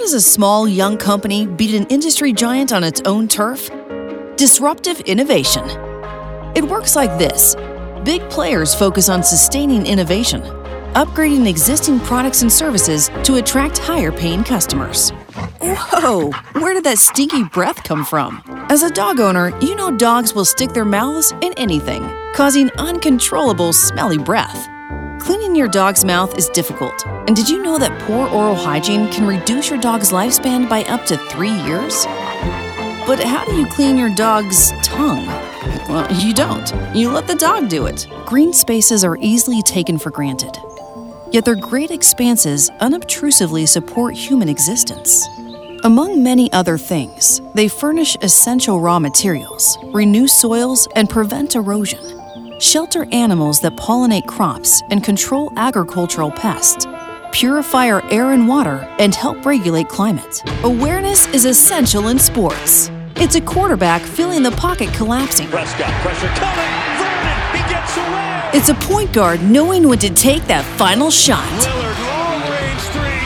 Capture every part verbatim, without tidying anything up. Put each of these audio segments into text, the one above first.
does a small, young company beat an industry giant on its own turf? Disruptive innovation. It works like this. Big players focus on sustaining innovation, upgrading existing products and services to attract higher-paying customers. Whoa, where did that stinky breath come from? As a dog owner, you know dogs will stick their mouths in anything, causing uncontrollable smelly breath. Cleaning your dog's mouth is difficult, and did you know that poor oral hygiene can reduce your dog's lifespan by up to three years? But how do you clean your dog's tongue? Well, you don't. You let the dog do it. Green spaces are easily taken for granted. Yet their great expanses unobtrusively support human existence. Among many other things, they furnish essential raw materials, renew soils, and prevent erosion, shelter animals that pollinate crops and control agricultural pests, purify our air and water, and help regulate climate. Awareness is essential in sports. It's a quarterback feeling the pocket collapsing. Prescott, pressure coming. Vernon, he gets away. It's a point guard knowing when to take that final shot. Lillard, long range three.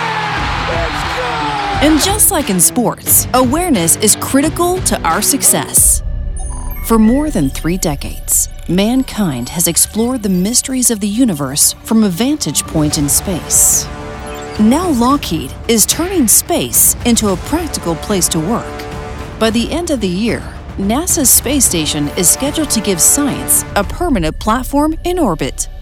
Ah, it's good. And just like in sports, awareness is critical to our success. For more than three decades, mankind has explored the mysteries of the universe from a vantage point in space. Now Lockheed is turning space into a practical place to work. By the end of the year, NASA's space station is scheduled to give science a permanent platform in orbit.